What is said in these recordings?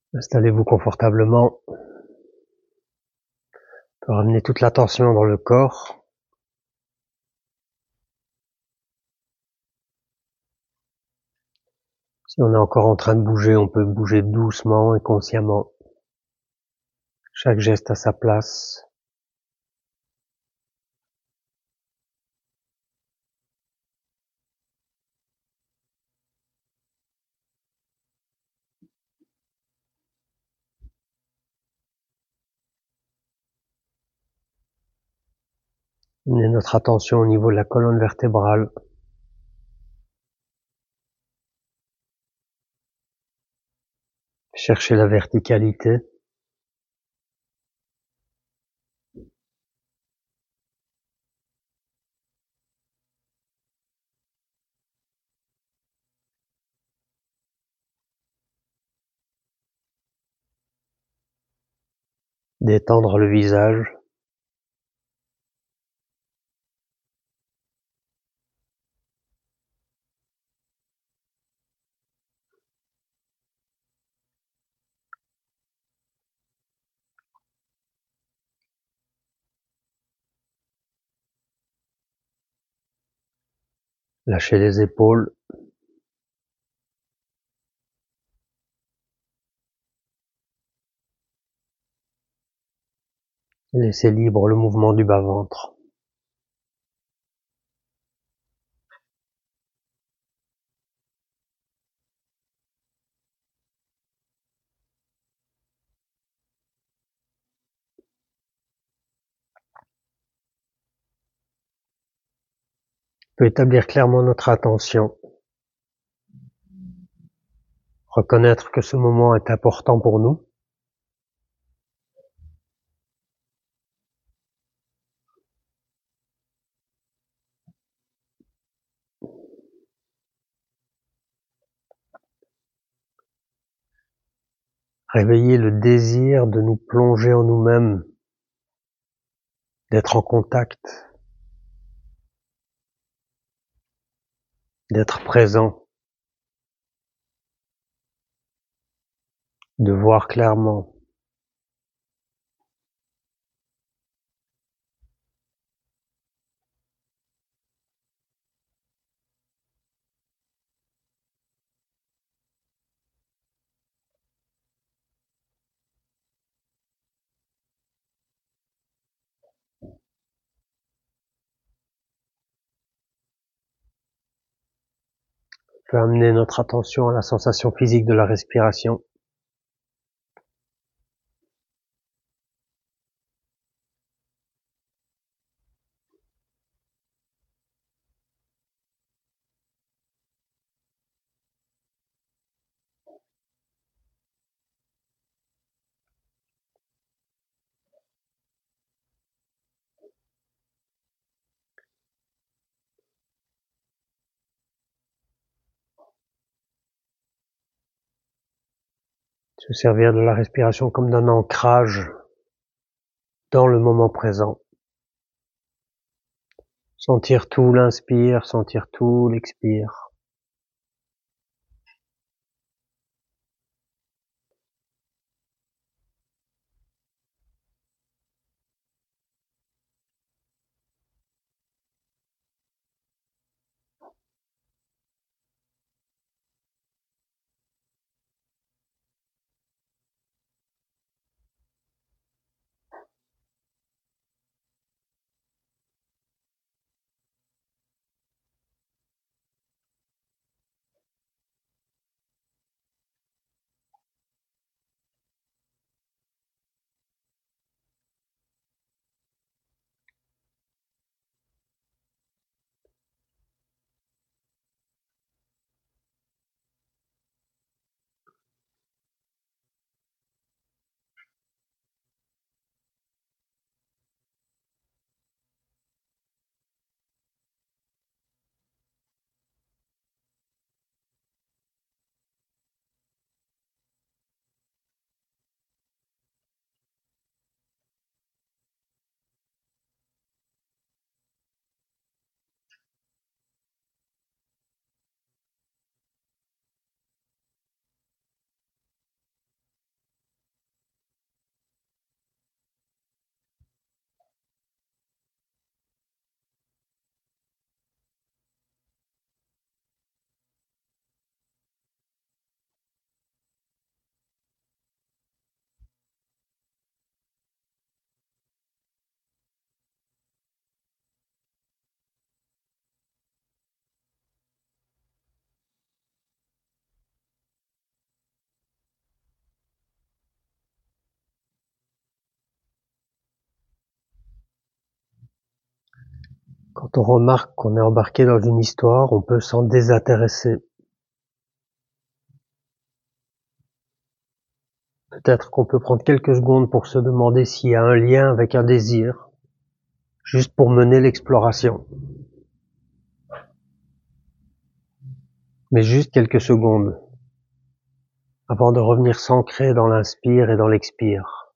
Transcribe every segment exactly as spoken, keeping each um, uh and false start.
Installez-vous confortablement. Ramenez toute l'attention dans le corps. Si on est encore en train de bouger, on peut bouger doucement et consciemment. Chaque geste à sa place. Amenez notre attention au niveau de la colonne vertébrale. Cherchez la verticalité. Détendre le visage. Lâchez les épaules. Laissez libre le mouvement du bas-ventre. On peut établir clairement notre attention. Reconnaître que ce moment est important pour nous. Réveiller le désir de nous plonger en nous-mêmes, d'être en contact, d'être présent, de voir clairement. On peut amener notre attention à la sensation physique de la respiration. Se servir de la respiration comme d'un ancrage dans le moment présent. Sentir tout l'inspire, sentir tout l'expire. Quand on remarque qu'on est embarqué dans une histoire, on peut s'en désintéresser. Peut-être qu'on peut prendre quelques secondes pour se demander s'il y a un lien avec un désir, juste pour mener l'exploration. Mais juste quelques secondes, avant de revenir s'ancrer dans l'inspire et dans l'expire.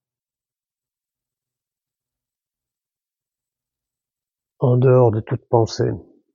En dehors de toute pensée.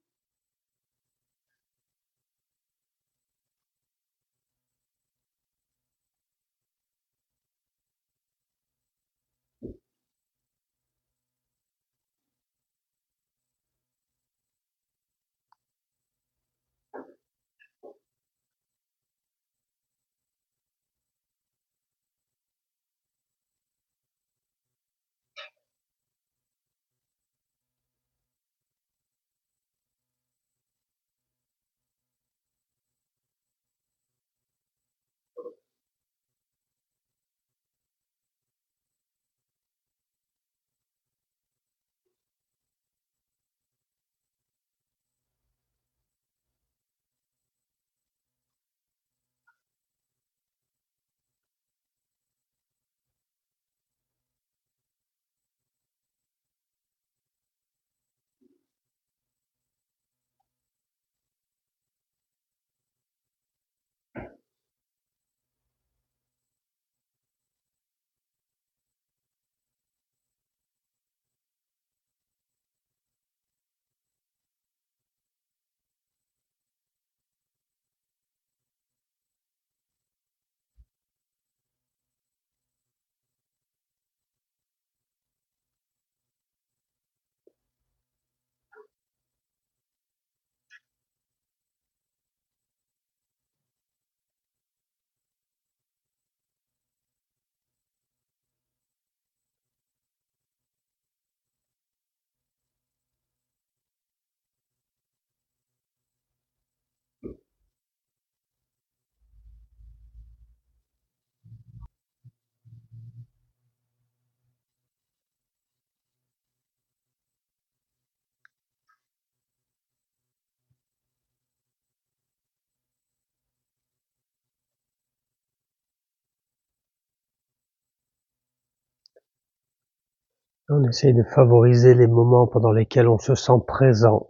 On essaye de favoriser les moments pendant lesquels on se sent présent,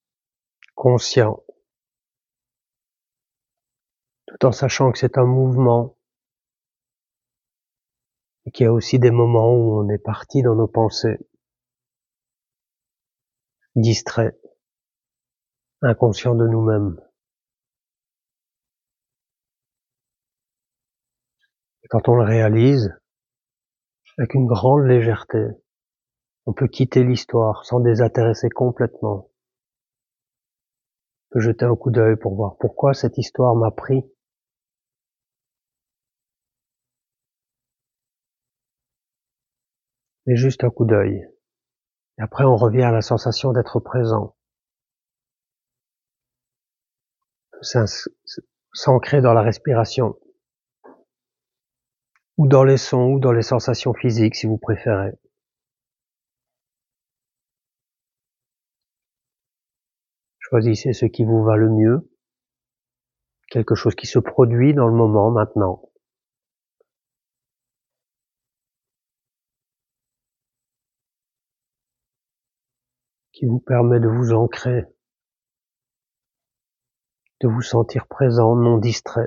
conscient, tout en sachant que c'est un mouvement et qu'il y a aussi des moments où on est parti dans nos pensées, distrait, inconscient de nous-mêmes. Et quand on le réalise, avec une grande légèreté, on peut quitter l'histoire sans désintéresser complètement. On peut jeter un coup d'œil pour voir pourquoi cette histoire m'a pris. Mais juste un coup d'œil. Et après on revient à la sensation d'être présent. S'ancrer dans la respiration. Ou dans les sons, ou dans les sensations physiques si vous préférez. Choisissez ce qui vous va le mieux. Quelque chose qui se produit dans le moment maintenant. Qui vous permet de vous ancrer, de vous sentir présent, non distrait.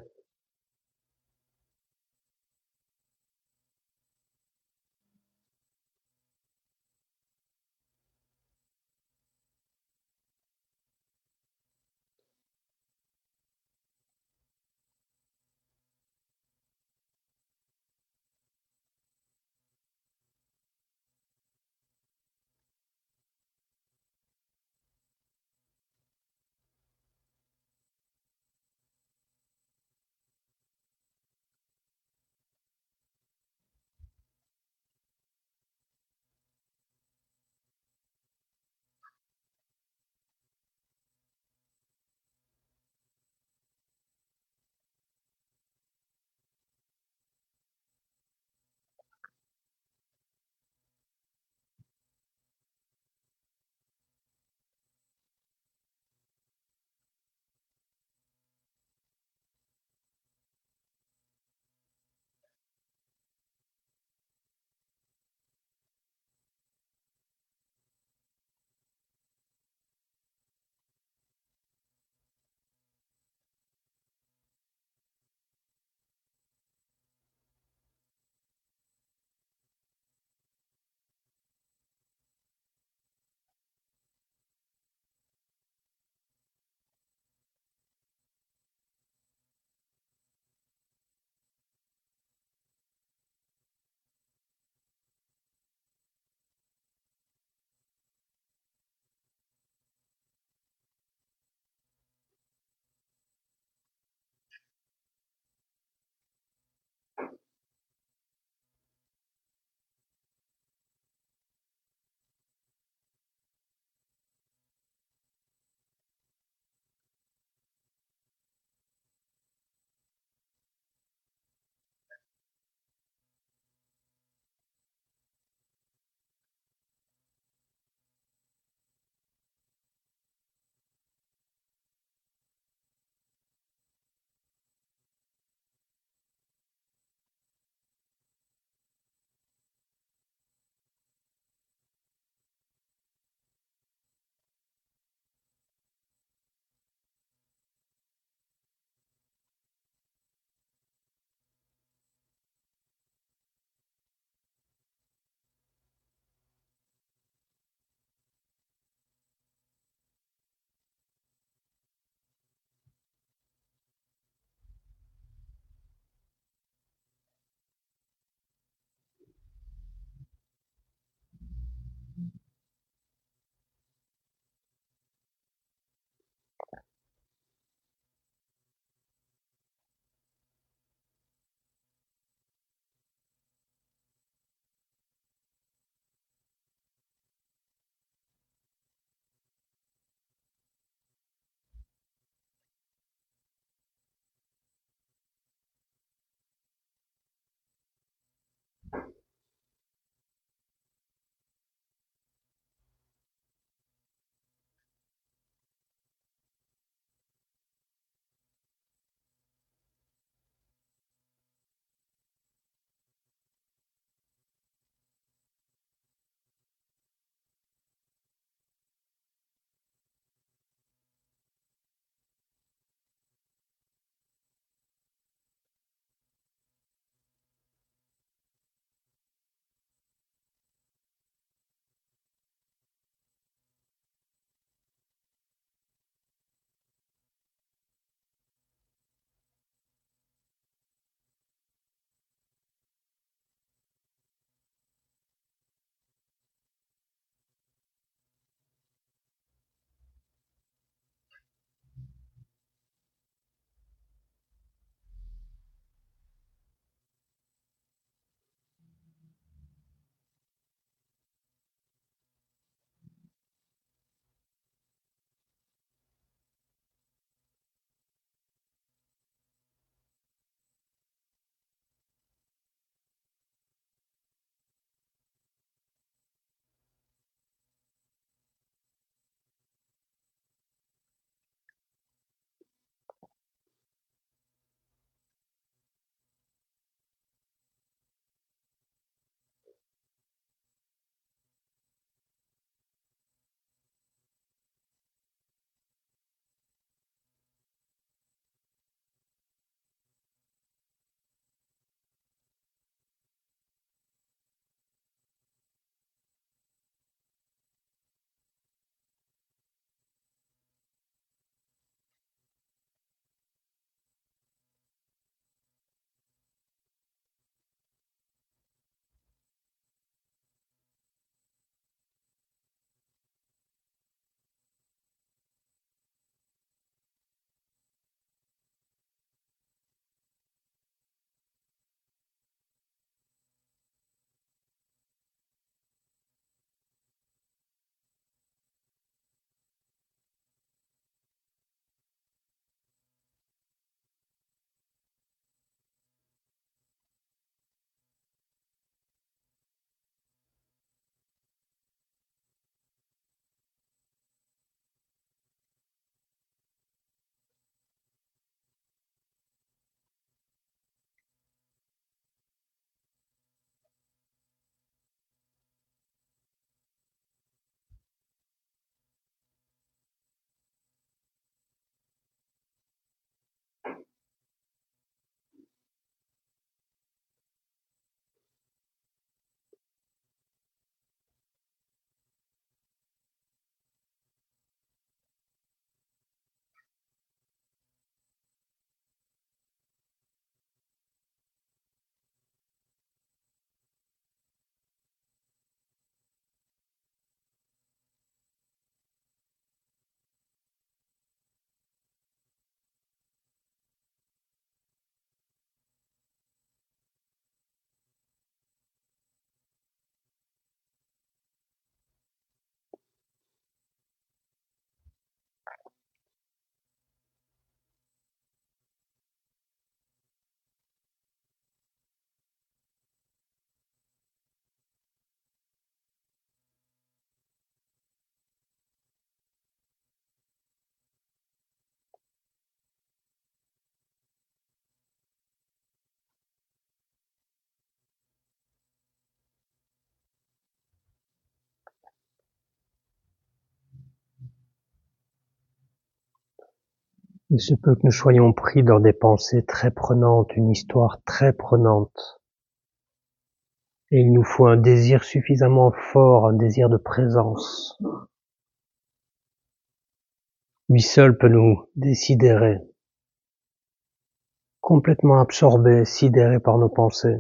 Il se peut que nous soyons pris dans des pensées très prenantes, une histoire très prenante. Et il nous faut un désir suffisamment fort, un désir de présence. Lui seul peut nous décidérer, complètement absorbés, sidérés par nos pensées.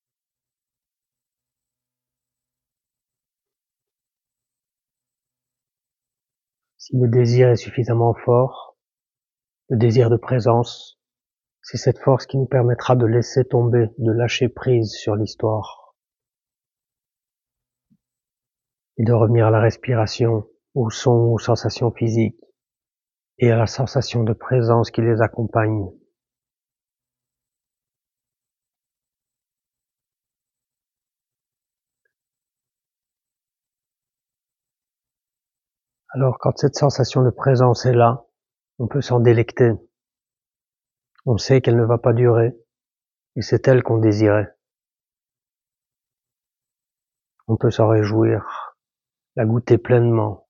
Si le désir est suffisamment fort, le désir de présence, c'est cette force qui nous permettra de laisser tomber, de lâcher prise sur l'histoire et de revenir à la respiration, au son, aux sensations physiques et à la sensation de présence qui les accompagne. Alors quand cette sensation de présence est là, on peut s'en délecter. On sait qu'elle ne va pas durer et c'est elle qu'on désirait. On peut s'en réjouir, la goûter pleinement.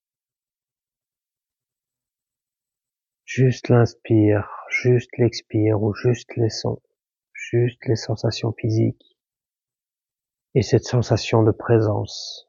Juste l'inspire, juste l'expire ou juste les sons, juste les sensations physiques et cette sensation de présence.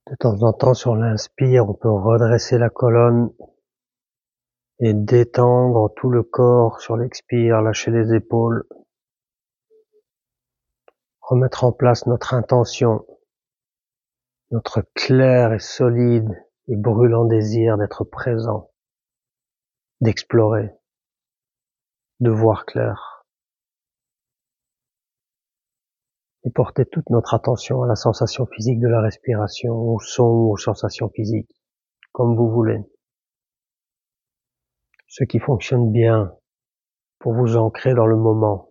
De temps en temps, sur l'inspire, on peut redresser la colonne et détendre tout le corps sur l'expire, lâcher les épaules. Remettre en place notre intention, notre clair et solide et brûlant désir d'être présent, d'explorer, de voir clair. Et porter toute notre attention à la sensation physique de la respiration, au son ou aux sensations physiques, comme vous voulez. Ce qui fonctionne bien pour vous ancrer dans le moment.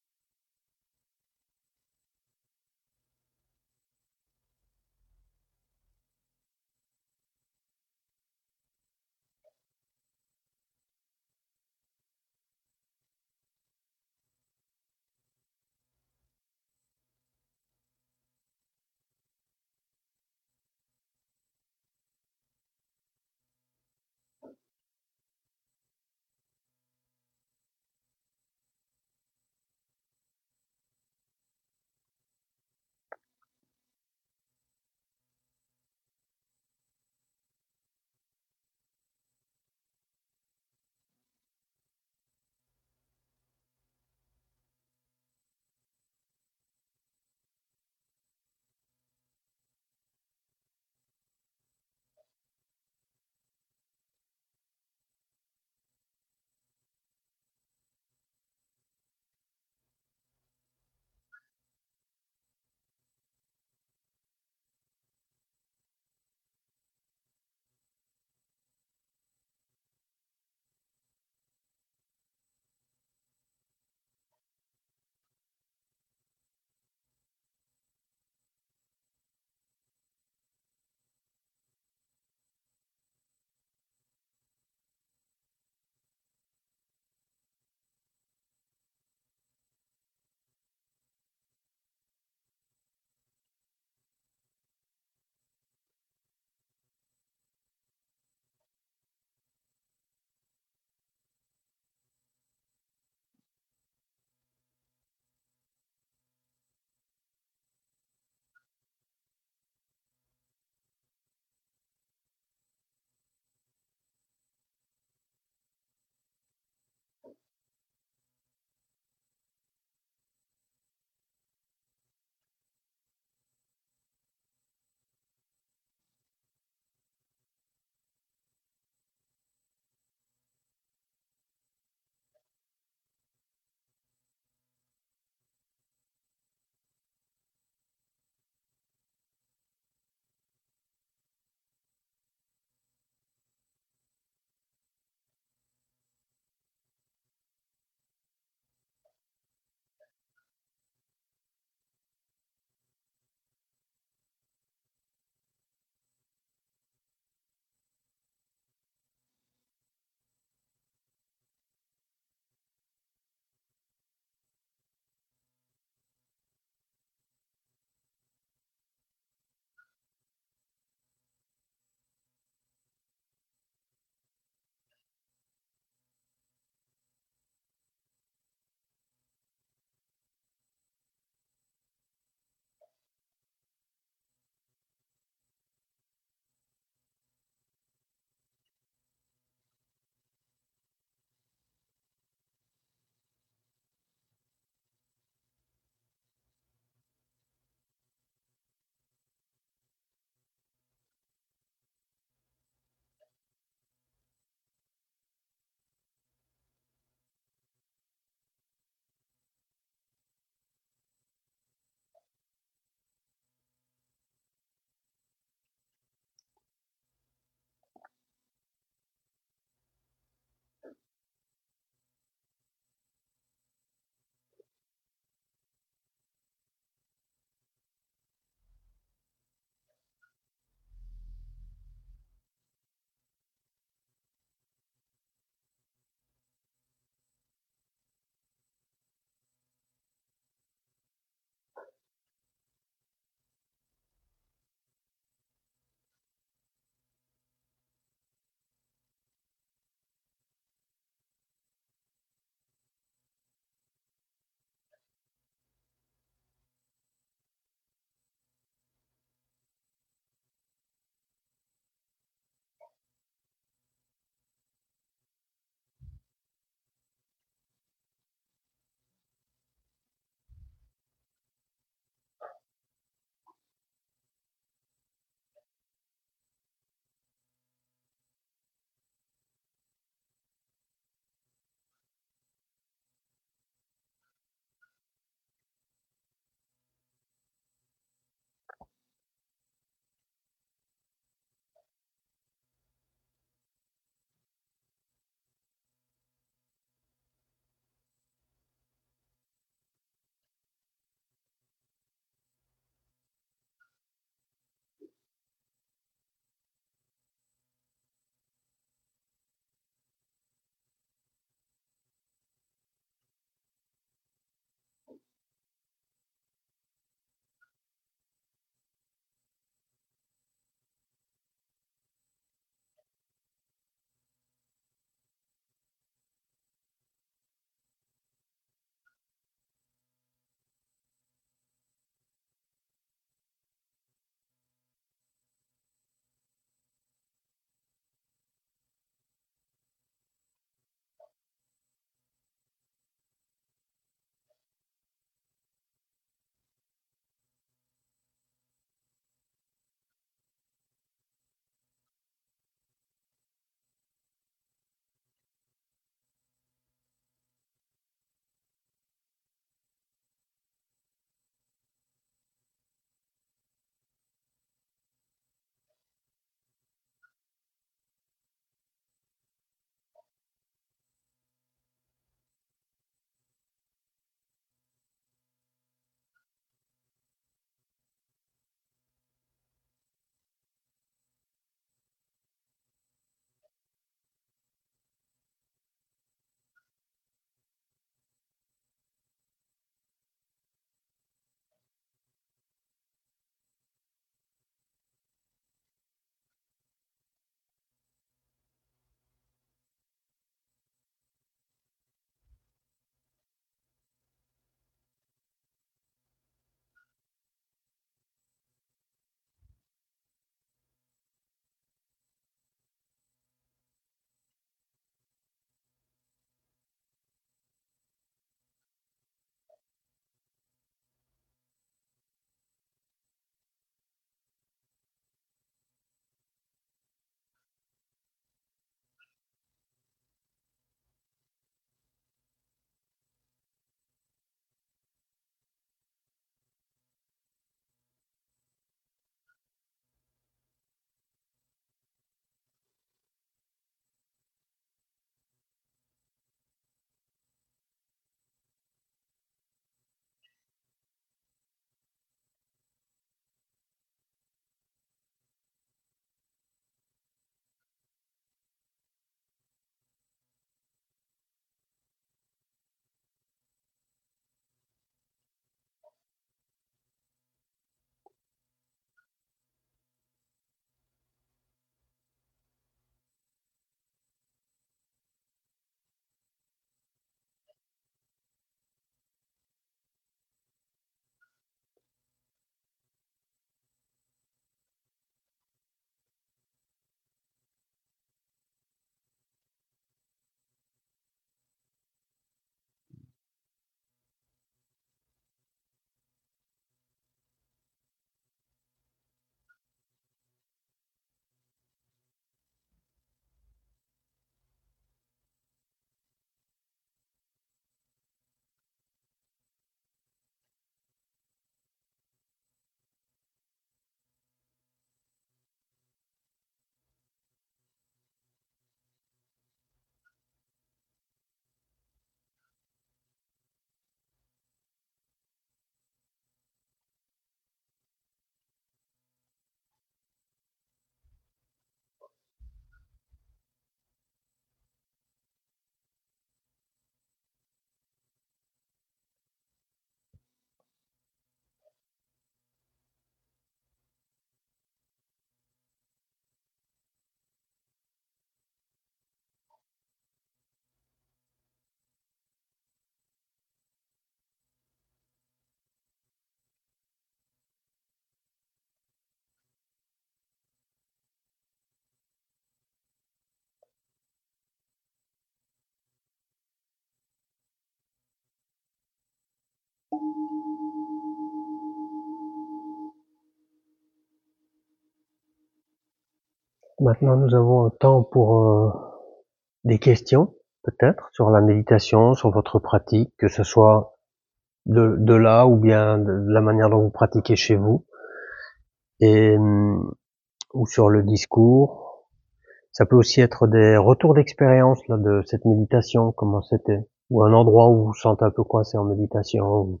Maintenant, nous avons un temps pour euh, des questions, peut-être, sur la méditation, sur votre pratique, que ce soit de, de là ou bien de la manière dont vous pratiquez chez vous, et ou sur le discours. Ça peut aussi être des retours d'expérience là de cette méditation, comment c'était, ou un endroit où vous vous sentez un peu coincé en méditation.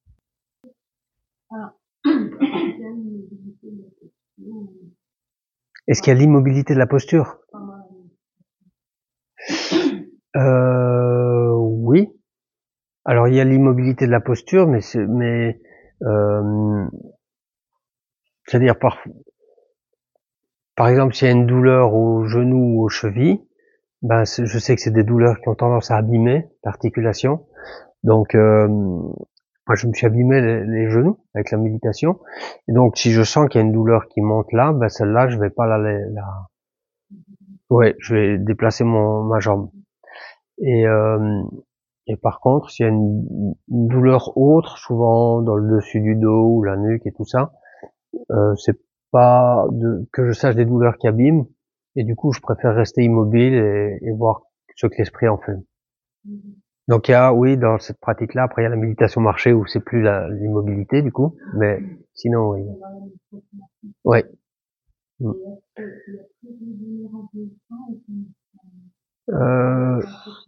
Est-ce qu'il y a l'immobilité de la posture? Euh, oui. Alors il y a l'immobilité de la posture, mais c'est, mais euh, c'est-à-dire par par exemple s'il y a une douleur au genou ou aux chevilles, ben je sais que c'est des douleurs qui ont tendance à abîmer l'articulation. Donc euh, moi je me suis abîmé les, les genoux avec la méditation. Et donc si je sens qu'il y a une douleur qui monte là, ben celle-là je vais pas la, la... ouais, je vais déplacer mon ma jambe. Et euh, Et par contre, s'il y a une, une douleur autre, souvent dans le dessus du dos ou la nuque et tout ça, euh, c'est pas de, que je sache des douleurs qui abîment. Et du coup, je préfère rester immobile et, et voir ce que l'esprit en fait. Donc il y a, oui, dans cette pratique-là, après il y a la méditation marché où c'est plus la, l'immobilité du coup, mais sinon, oui. Ouais. Mm. Euh,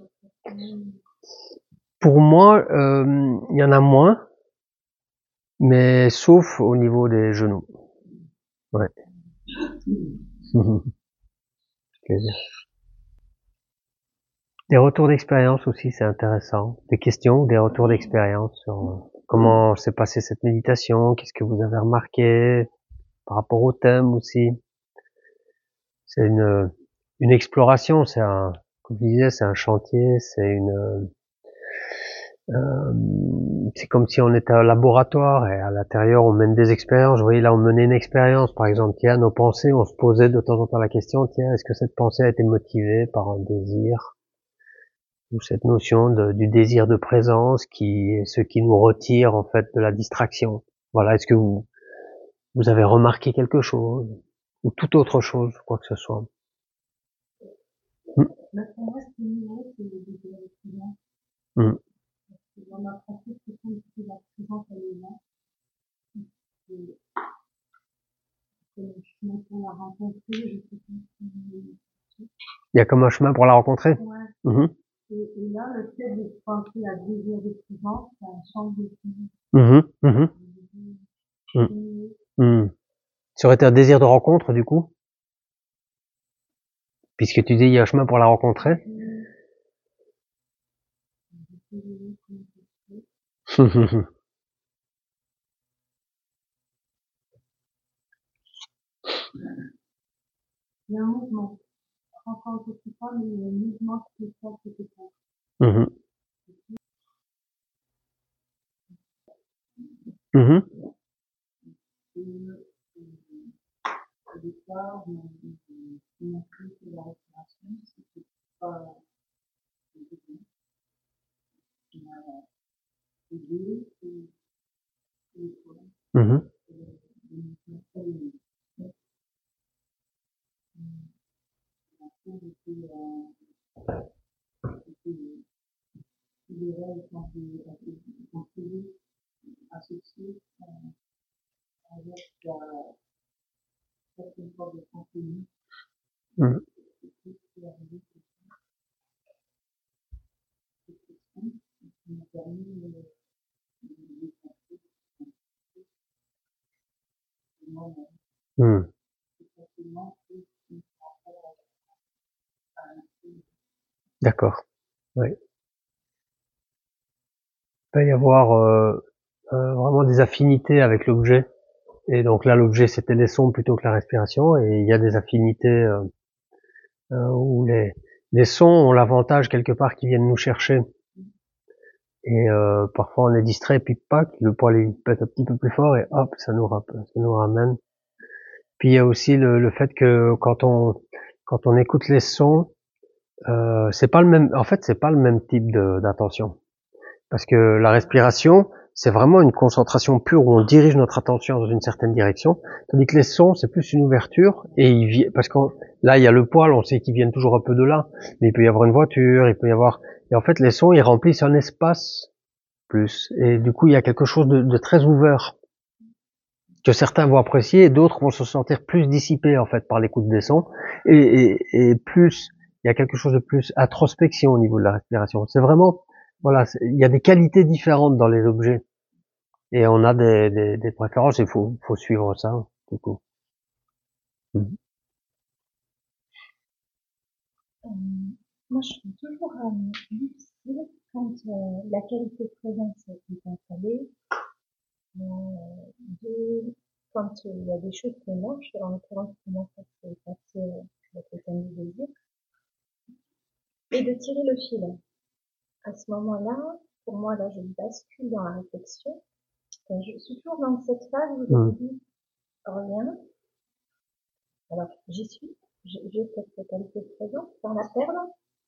pour moi, euh, il y en a moins, mais sauf au niveau des genoux. Ouais. Plaisir. Des retours d'expérience aussi, c'est intéressant. Des questions, des retours d'expérience sur comment s'est passée cette méditation, qu'est-ce que vous avez remarqué par rapport au thème aussi. C'est une une exploration, c'est un, comme je disais, c'est un chantier, c'est une euh, c'est comme si on était à un laboratoire et à l'intérieur on mène des expériences. Vous voyez là on menait une expérience, par exemple, tiens, nos pensées, on se posait de temps en temps la question, tiens, est-ce que cette pensée a été motivée par un désir, ou cette notion de, du désir de présence qui est ce qui nous retire en fait de la distraction. Voilà, est-ce que vous vous avez remarqué quelque chose ou toute autre chose, quoi que ce soit. Mm. Mm. Il y a comme un chemin pour la rencontrer. Mm-hmm. Et, et là, le fait de penser à désir de présence, ça change de vie. Mm-hmm. Mm-hmm. Mm. Mm. Ça aurait été un désir de rencontre, du coup? Puisque tu dis, il y a un chemin pour la rencontrer. Mm. Il y a un mouvement. Encore un petit peu, mais il y a un mouvement qui est fort quelque part. Mm-hmm. Mm-hmm. Au départ, on a appris que la respiration, c'était pas évident. On a aidé et et voilà. Mm-hmm. Associé avec la certaine forme de contenu. Mm. Mm. D'accord. Oui. Il peut y avoir euh, euh, vraiment des affinités avec l'objet. Et donc là, l'objet, c'était les sons plutôt que la respiration. Et il y a des affinités euh, euh, où les, les sons ont l'avantage quelque part qu'ils viennent nous chercher. Et euh, parfois on est distrait, puis pas, le poil il pète un petit peu plus fort et hop, ça nous, rappelle, ça nous ramène. Puis il y a aussi le, le fait que quand on quand on écoute les sons, euh, c'est pas le même. En fait, c'est pas le même type de, d'attention, parce que la respiration, c'est vraiment une concentration pure où on dirige notre attention dans une certaine direction, tandis que les sons, c'est plus une ouverture et il vient parce qu'on Là, il y a le poil, on sait qu'ils viennent toujours un peu de là, mais il peut y avoir une voiture, il peut y avoir... Et en fait, les sons, ils remplissent un espace plus. Et du coup, il y a quelque chose de, de très ouvert que certains vont apprécier et d'autres vont se sentir plus dissipés, en fait, par l'écoute des sons. Et, et, et plus, il y a quelque chose de plus introspection au niveau de la respiration. C'est vraiment, voilà, il y a des qualités différentes dans les objets. Et on a des, des, des préférences, il faut, faut suivre ça, du coup. Mmh. Euh, moi, je suis toujours euh, difficile quand euh, la qualité de présence est installée, euh, de, quand euh, il y a des choses qui marchent, en l'occurrence, comment ça s'est passé euh, avec le thème du désir, et de tirer le fil. À ce moment-là, pour moi, là, je bascule dans la réflexion. Enfin, je suis toujours dans cette phase où je me dis rien. Alors, j'y suis, j'ai cette qualité de présence, sans la perdre.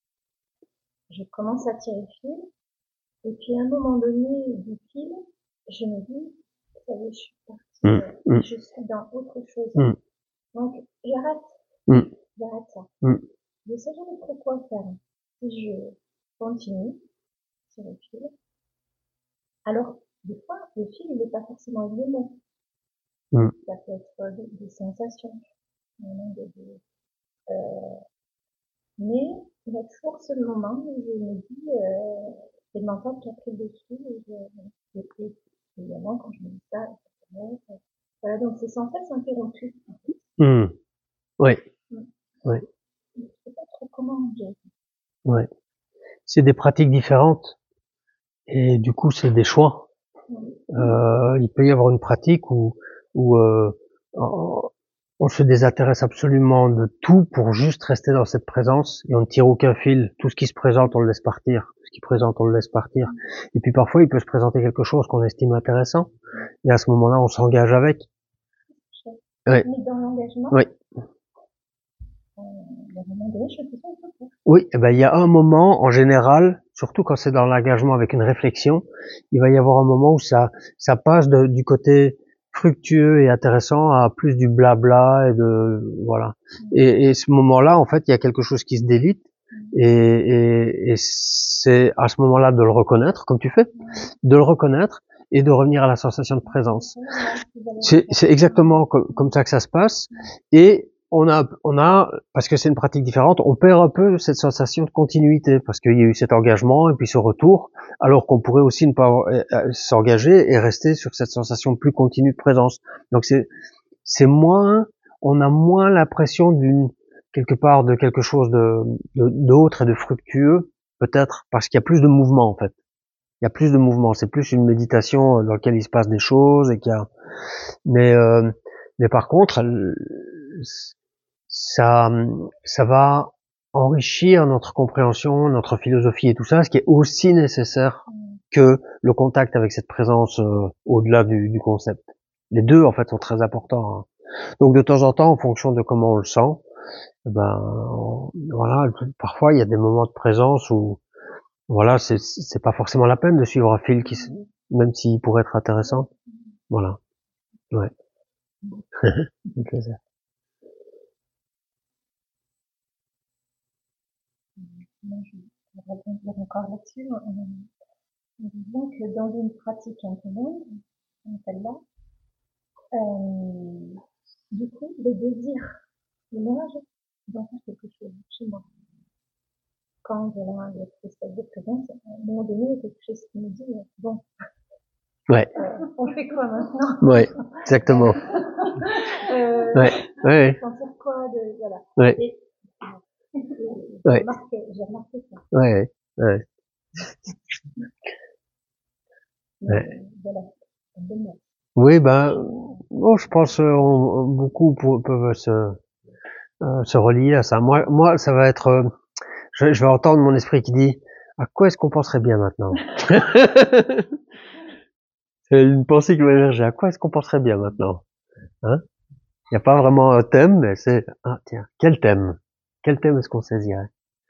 Je commence à tirer le fil. Et puis, à un moment donné du fil, je me dis, ça y est, je suis partie, Mmh. Mmh. je suis dans autre chose. Mmh. Donc, j'arrête. Mmh. J'arrête ça. Mmh. Je sais jamais trop quoi faire. Si je continue sur le fil, alors, des fois, le fil, il n'est pas forcément avec des mots. Mmh. Ça peut être des, des sensations. De, de, euh, mais il y a toujours ce moment où je me dis, euh, c'est le mental qui a pris le dessus. Et je, et, et, évidemment, quand je me dis ça, voilà, donc c'est sans cesse interrompu. Mmh. Oui. Mm. Oui. Je ne sais pas trop comment dire. Oui. C'est des pratiques différentes et du coup c'est des choix. Mm. Euh, il peut y avoir une pratique où, où euh, on se désintéresse absolument de tout pour juste rester dans cette présence et on ne tire aucun fil. Tout ce qui se présente, on le laisse partir. Tout ce qui présente, on le laisse partir. Et puis parfois, il peut se présenter quelque chose qu'on estime intéressant. Et à ce moment-là, on s'engage avec. Oui. Mais dans l'engagement, oui. Euh, il y a un moment donné, je fais ça, je oui, eh ben, il y a un moment, en général, surtout quand c'est dans l'engagement avec une réflexion, il va y avoir un moment où ça, ça passe de, du côté fructueux et intéressant à plus du blabla et de, voilà. Et, et ce moment-là, en fait, il y a quelque chose qui se délite et, et, et c'est à ce moment-là de le reconnaître, comme tu fais, de le reconnaître et de revenir à la sensation de présence. C'est, c'est exactement comme, comme ça que ça se passe et on a, on a, parce que c'est une pratique différente, on perd un peu cette sensation de continuité, parce qu'il y a eu cet engagement et puis ce retour, alors qu'on pourrait aussi ne pas s'engager et rester sur cette sensation plus continue de présence. Donc c'est, c'est moins, on a moins l'impression d'une, quelque part de quelque chose de, de, d'autre et de fructueux, peut-être, parce qu'il y a plus de mouvement, en fait. Il y a plus de mouvement. C'est plus une méditation dans laquelle il se passe des choses et qu'il y a, mais, euh, mais par contre, ça, ça va enrichir notre compréhension, notre philosophie et tout ça, ce qui est aussi nécessaire que le contact avec cette présence euh, au-delà du, du concept. Les deux, en fait, sont très importants. Hein. Donc, de temps en temps, en fonction de comment on le sent, ben, on, voilà, parfois, il y a des moments de présence où, voilà, c'est, c'est pas forcément la peine de suivre un fil qui, même s'il pourrait être intéressant. Voilà. Ouais. Okay. Moi, je vais rebondir encore là-dessus. On voit que dans une pratique un peu longue, comme celle-là, euh, du coup, le désir émerge dans quelque chose chez moi. Quand voilà, il y a cette espèce de présence, à un moment donné, il y a quelque chose qui me dit, bon, ouais. euh, on fait quoi maintenant? Ouais, exactement. euh, ouais, ouais. Sentir quoi de, voilà. Ouais. Et, et, ouais. J'ai remarqué, j'ai remarqué ça. Ouais, ouais. Mais, ouais. voilà. Oui, ben, bon, je pense euh, on, beaucoup pour, peuvent se, euh, se relier à ça. Moi, moi, ça va être, euh, je, je vais entendre mon esprit qui dit, à quoi est-ce qu'on penserait bien maintenant? C'est une pensée qui va émerger. À quoi est-ce qu'on penserait bien maintenant? Hein? Il n'y a pas vraiment un thème, mais c'est, ah tiens, quel thème? Quel thème est-ce qu'on saisirait?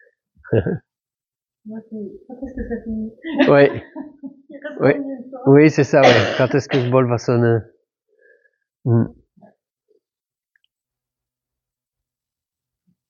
Moi, c'est, quand est-ce que ça finit? Oui. Oui, oui, c'est ça, ouais. Quand est-ce que ce bol va sonner? Mm.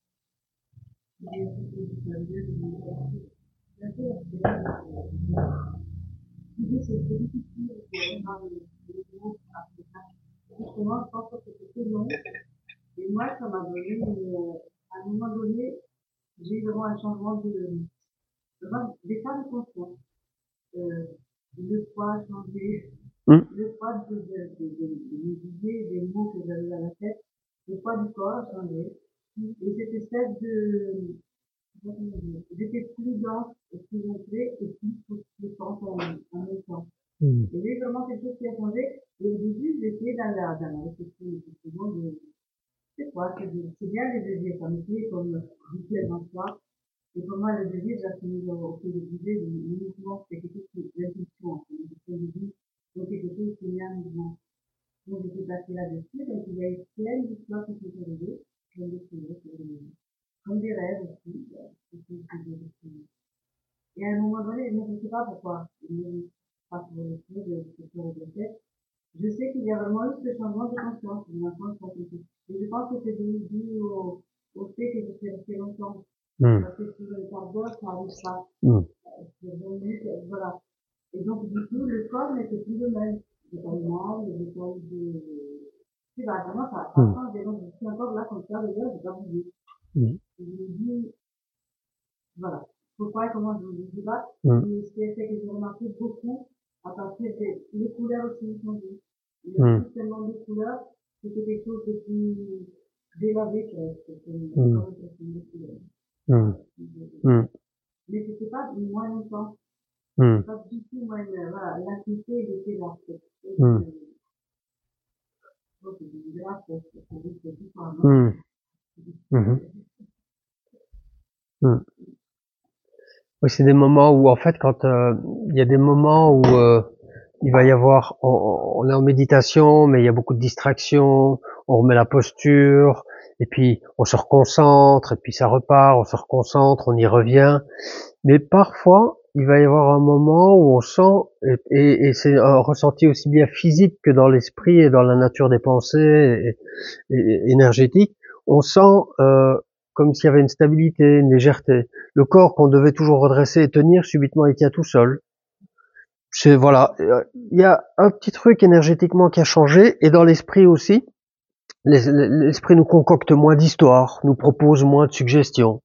L'idée, c'est c'est difficile de dans les les groupes africains. Justement, je pense que c'était long. Et moi, ça m'a donné, une, à un moment donné, j'ai eu vraiment un changement de, vraiment d'état de conscience. Euh, le poids a changé, Mm. le poids de, de, de, de, de mes idées, des mots que j'avais dans la tête, le poids du corps a changé. Et cette espèce de, j'étais plus dense et plus gonflée et plus plus forte en, en même temps. Mm. Et j'ai vraiment quelque chose qui a changé. Et au début, j'étais dans la, dans la réflexion, effectivement, de, c'est quoi, c'est de- c'est bien les désirs, ça me plaît comme rituel dans soi. Et pour moi, le désir, j'ai fini au fil du disais, le le mouvement, c'est quelque chose qui est l'intuition, en fait, c'est le désir, donc quelque chose qui est mis en mouvement. Donc, je suis passée là-dessus, donc il y a eu plein d'histoires qui sont arrivées, je me découvrir, comme des rêves aussi, euh, c'est ce que j'ai découvert. Et à un moment donné, je ne sais pas pourquoi, je ne pas pour le coup de ce que je tête. Je sais qu'il y a vraiment eu ce changement de conscience, de conscience cognitive. Et je pense que c'est dû, dû au, au fait que je suis restée longtemps. Mm. Parce que sur le quart d'heure, ça arrive pas. Mm. Sur vingt minutes, voilà. Et donc, du coup, le corps n'était plus le même. J'ai pas eu mal, j'ai pas eu de, je sais pas, vraiment, ça a pas Mm. changé. Donc, je suis encore là comme ça, d'ailleurs, j'ai pas bougé. Mm. Et je me dis, voilà. Pourquoi et comment je ne sais pas. Mm. Mais ce qui a fait que j'ai remarqué beaucoup à partir des les couleurs aussi ont changé. Il y a Mm. plus tellement de couleurs, c'était quelque chose de plus délavé que c'était Mm. encore une question de couleurs. Mm. Mm. Mais c'était pas moins longtemps. Mm. C'était pas du tout moins, euh, voilà, l'intimité, elle était là. C'était, Mm. euh, c'est du grave, c'est c'est c'est tout ça, non? Mm. Mhm. Mm. Oui, c'est des moments où, en fait, quand euh, il y a des moments où euh, il va y avoir, on, on est en méditation, mais il y a beaucoup de distractions, on remet la posture, et puis on se reconcentre, et puis ça repart, on se reconcentre, on y revient. Mais parfois, il va y avoir un moment où on sent, et, et, et c'est un ressenti aussi bien physique que dans l'esprit et dans la nature des pensées et, et, et énergétiques, on sent euh, comme s'il y avait une stabilité, une légèreté. Le corps qu'on devait toujours redresser et tenir, subitement il tient tout seul. C'est voilà, il y a un petit truc énergétiquement qui a changé, et dans l'esprit aussi. L'esprit nous concocte moins d'histoires, nous propose moins de suggestions.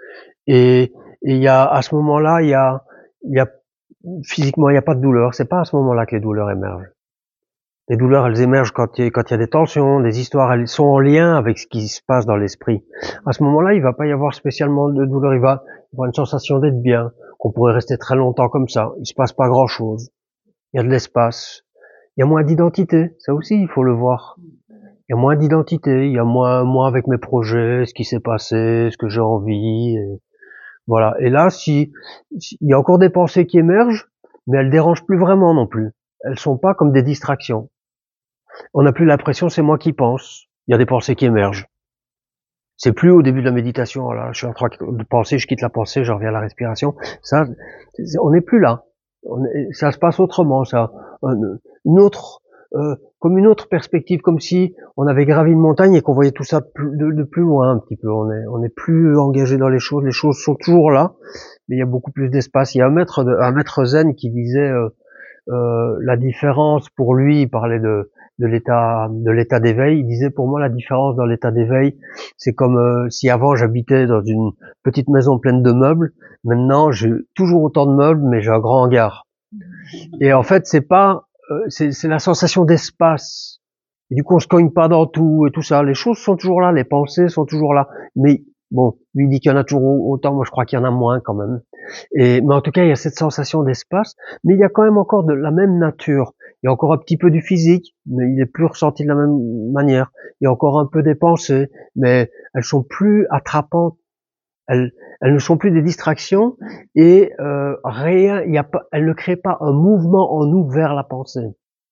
Et il y a à ce moment-là, il y a, il y a physiquement, il n'y a pas de douleur. C'est pas à ce moment-là que les douleurs émergent. Les douleurs, elles émergent quand il y a, quand il y a des tensions, des histoires, elles sont en lien avec ce qui se passe dans l'esprit. À ce moment-là, il va pas y avoir spécialement de douleur. Il va y avoir une sensation d'être bien, qu'on pourrait rester très longtemps comme ça. Il se passe pas grand-chose. Il y a de l'espace. Il y a moins d'identité. Ça aussi, il faut le voir. Il y a moins d'identité. Il y a moins, moi avec mes projets, ce qui s'est passé, ce que j'ai envie. Et voilà. Et là, si, si, il y a encore des pensées qui émergent, mais elles dérangent plus vraiment non plus. Elles sont pas comme des distractions. On n'a plus l'impression c'est moi qui pense. Il y a des pensées qui émergent. C'est plus au début de la méditation, là, je suis en train de penser, je quitte la pensée, je reviens à la respiration. Ça, on n'est plus là. On est, ça se passe autrement, ça. Une autre, euh, comme une autre perspective, comme si on avait gravi une montagne et qu'on voyait tout ça de plus, de, de plus loin un petit peu. On est, on est plus engagé dans les choses. Les choses sont toujours là, mais il y a beaucoup plus d'espace. Il y a un maître, de, un maître zen qui disait euh, euh, la différence pour lui, il parlait de de l'état de l'état d'éveil. Il disait pour moi la différence dans l'état d'éveil, c'est comme euh, si avant j'habitais dans une petite maison pleine de meubles. Maintenant j'ai toujours autant de meubles, mais j'ai un grand hangar. Et en fait c'est pas euh, c'est, c'est la sensation d'espace. Et du coup on se cogne pas dans tout et tout ça. Les choses sont toujours là, les pensées sont toujours là. Mais bon, lui il dit qu'il y en a toujours autant, moi je crois qu'il y en a moins quand même. Et mais en tout cas il y a cette sensation d'espace, mais il y a quand même encore de la même nature. Il y a encore un petit peu du physique, mais il est plus ressenti de la même manière. Il y a encore un peu des pensées, mais elles sont plus attrapantes. Elles, elles ne sont plus des distractions et euh, rien. Il y a pas, elles ne créent pas un mouvement en nous vers la pensée.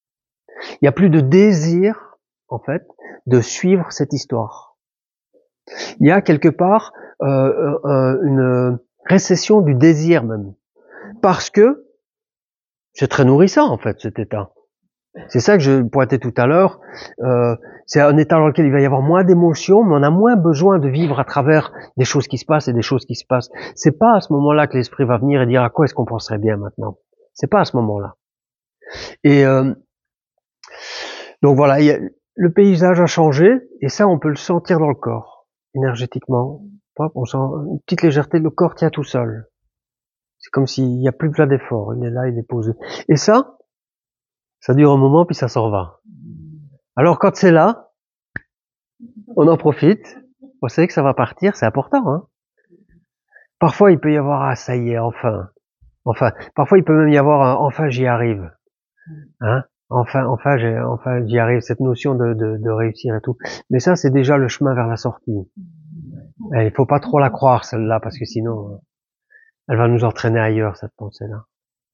Il n'y a plus de désir, en fait, de suivre cette histoire. Il y a quelque part euh, euh, une récession du désir même, parce que c'est très nourrissant en fait cet état. C'est ça que je pointais tout à l'heure. Euh, c'est un état dans lequel il va y avoir moins d'émotions, mais on a moins besoin de vivre à travers des choses qui se passent et des choses qui se passent. C'est pas à ce moment-là que l'esprit va venir et dire à quoi est-ce qu'on penserait bien maintenant. C'est pas à ce moment-là. Et euh, donc voilà, il y a, le paysage a changé et ça, on peut le sentir dans le corps, énergétiquement. On sent une petite légèreté, le corps tient tout seul. C'est comme s'il n'y a plus besoin d'effort. Il est là, il est posé. Et ça, ça dure un moment puis ça s'en va. Alors quand c'est là, on en profite. On sait que ça va partir, c'est important. Hein. Parfois, il peut y avoir ah ça y est, enfin, enfin. Parfois, il peut même y avoir un, enfin j'y arrive. Hein. Enfin, enfin, j'ai, enfin, j'y arrive. Cette notion de, de, de réussir et tout. Mais ça, c'est déjà le chemin vers la sortie. Et il faut pas trop la croire celle-là parce que sinon, elle va nous entraîner ailleurs cette pensée-là.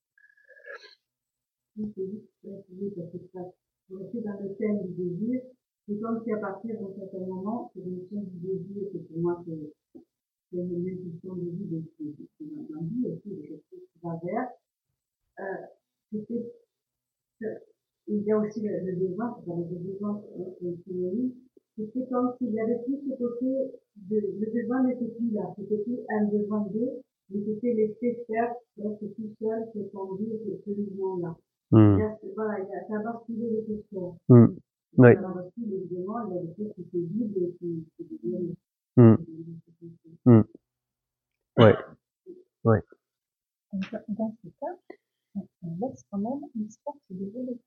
Dans le thème du désir, c'est comme si à partir d'un certain moment, cette notion du désir, que pour moi c'est une impulsion de vie de ce d'un vie aussi, de quelque chose qui va vers, euh, c'était, il y a aussi le, le besoin, c'est le besoin de c'était comme s'il y avait plus ce côté de, le besoin n'était plus là, c'était plus un besoin d'eux, mais c'était laisser faire, d'être tout seul, cette envie, ce mouvement-là. Mmh. Voilà, ça a basculé le question. Mmh. Oui. Ça a basculé, évidemment, il y a des choses qui se vident et qui se deviennent. Mmh. Mmh. Ouais. Ouais. Dans ce cas, on laisse quand même l'histoire se dérouler.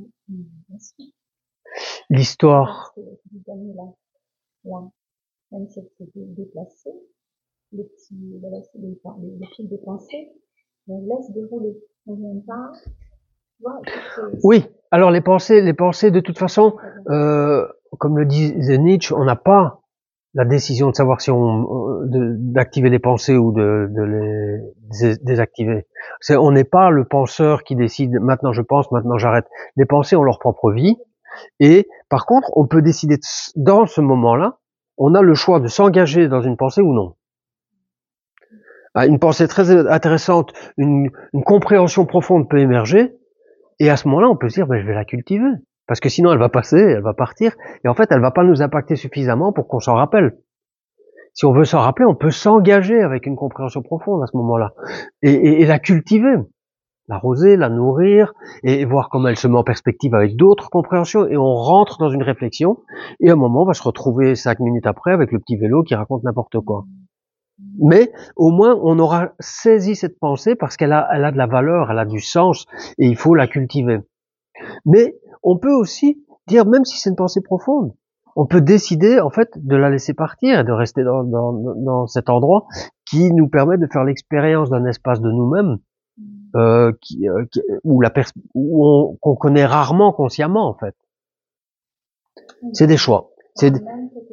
L'histoire. Parce que vous avez là, là, même si elle s'est déplacée, le petit, le, le, le, le fil des pensées, on laisse dérouler. On vient pas. Oui, alors les pensées, les pensées de toute façon, euh, comme le disait Nietzsche, on n'a pas la décision de savoir si on d'activer les pensées ou de, de les désactiver. C'est, on n'est pas le penseur qui décide maintenant je pense, maintenant j'arrête. Les pensées ont leur propre vie et par contre on peut décider de, dans ce moment-là, on a le choix de s'engager dans une pensée ou non. Une pensée très intéressante, une, une compréhension profonde peut émerger. Et à ce moment-là, on peut se dire, ben, je vais la cultiver. Parce que sinon, elle va passer, elle va partir. Et en fait, elle va pas nous impacter suffisamment pour qu'on s'en rappelle. Si on veut s'en rappeler, on peut s'engager avec une compréhension profonde à ce moment-là. Et, et, et la cultiver. L'arroser, la nourrir, et voir comment elle se met en perspective avec d'autres compréhensions. Et on rentre dans une réflexion. Et à un moment, on va se retrouver cinq minutes après avec le petit vélo qui raconte n'importe quoi. Mais au moins on aura saisi cette pensée parce qu'elle a, elle a de la valeur, elle a du sens et il faut la cultiver. Mais on peut aussi dire, même si c'est une pensée profonde, on peut décider en fait de la laisser partir et de rester dans, dans, dans cet endroit qui nous permet de faire l'expérience d'un espace de nous-mêmes euh, qui, euh, qui, où la pers- où on, qu'on connaît rarement consciemment en fait. C'est des choix. C'est des...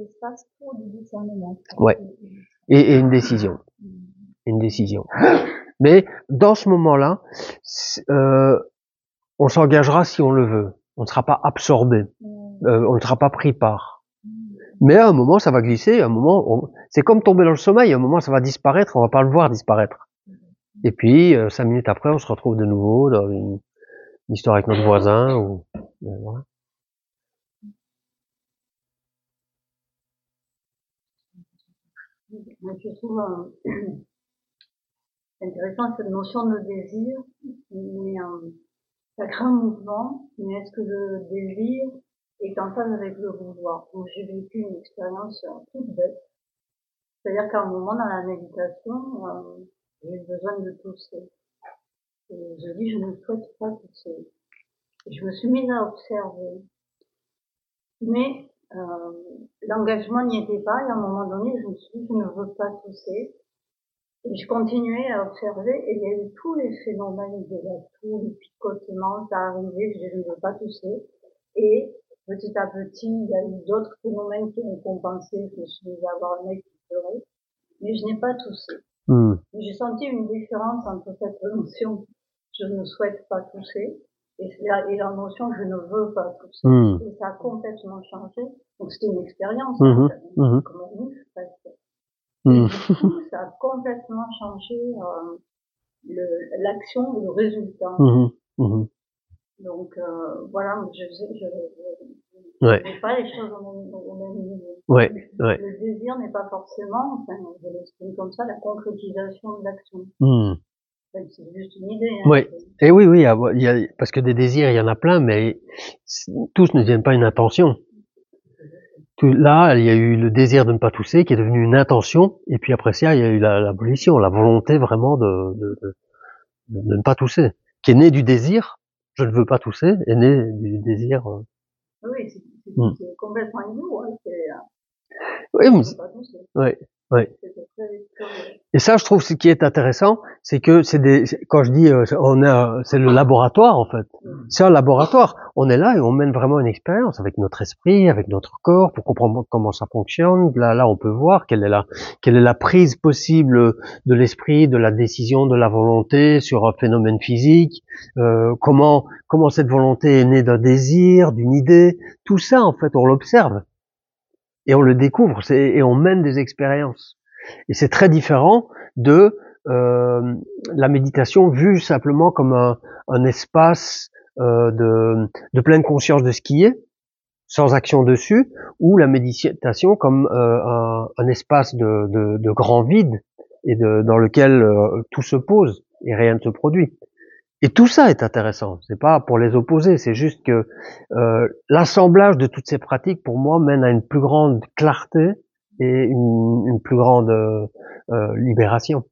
Ouais. Et, et une décision. Une décision. Mais dans ce moment-là, euh, on s'engagera si on le veut. On ne sera pas absorbé. Euh, on ne sera pas pris par. Mais à un moment, ça va glisser. À un moment, on... c'est comme tomber dans le sommeil. À un moment, ça va disparaître. On va pas le voir disparaître. Et puis, euh, cinq minutes après, on se retrouve de nouveau dans une, une histoire avec notre voisin. Ou... Euh, voilà. Je trouve euh, intéressant cette notion de désir, mais euh, ça crée un mouvement, mais est-ce que le désir est en phase avec le vouloir? Donc j'ai vécu une expérience euh, toute bête, c'est-à-dire qu'à un moment dans la méditation, euh, j'ai eu besoin de tousser. Et je dis je ne souhaite pas tousser. Et je me suis mise à observer. Mais euh, l'engagement n'y était pas, et à un moment donné, je me suis dit je ne veux pas tousser. Et je continuais à observer et il y a eu tous les phénomènes de la toux, le picotement, ça arrivait, je ne veux pas tousser. Et petit à petit, il y a eu d'autres phénomènes qui ont compensé, je me suis mis à avoir un mec qui pleurait, mais je n'ai pas toussé. Mmh. J'ai senti une différence entre cette notion je ne souhaite pas tousser et la, et la notion je ne veux pas tousser. Mmh. Et ça a complètement changé. Donc c'était une expérience, mmh. Hein, mmh. Comme un ouf, presque. Et du coup, ça a complètement changé euh, le, l'action et le résultat. Mmh. Mmh. Donc euh, voilà, je je, je, ouais. je pas les choses au même, au même niveau. Ouais, ouais. Le désir n'est pas forcément, enfin, je l'exprime comme ça, la concrétisation de l'action. Mmh. Enfin, c'est juste une idée. Hein, oui, et oui, oui, il y a, parce que des désirs, il y en a plein, mais tous ne deviennent pas une intention. Tout, là, il y a eu le désir de ne pas tousser, qui est devenu une intention, et puis après ça, il y a eu la, la volition, la volonté vraiment de, de, de, de ne pas tousser, qui est née du désir, je ne veux pas tousser, est née du désir. Euh... Oui, c'est mm. complètement idiot, hein, c'est... Oui, mais... oui, oui. Et ça, je trouve, ce qui est intéressant, c'est que c'est des, quand je dis, euh, on a, c'est le laboratoire, en fait. C'est un laboratoire. On est là et on mène vraiment une expérience avec notre esprit, avec notre corps, pour comprendre comment ça fonctionne. Là, là, on peut voir quelle est la, quelle est la prise possible de l'esprit, de la décision, de la volonté sur un phénomène physique. Euh, comment, comment cette volonté est née d'un désir, d'une idée. Tout ça, en fait, on l'observe et on le découvre. C'est, et on mène des expériences. Et c'est très différent de euh, la méditation vue simplement comme un, un espace euh, de, de pleine conscience de ce qui est, sans action dessus, ou la méditation comme euh, un, un espace de, de, de grand vide et de, dans lequel euh, tout se pose et rien ne se produit. Et tout ça est intéressant. C'est pas pour les opposer, c'est juste que euh, l'assemblage de toutes ces pratiques, pour moi, mène à une plus grande clarté et une, une plus grande euh, euh, libération.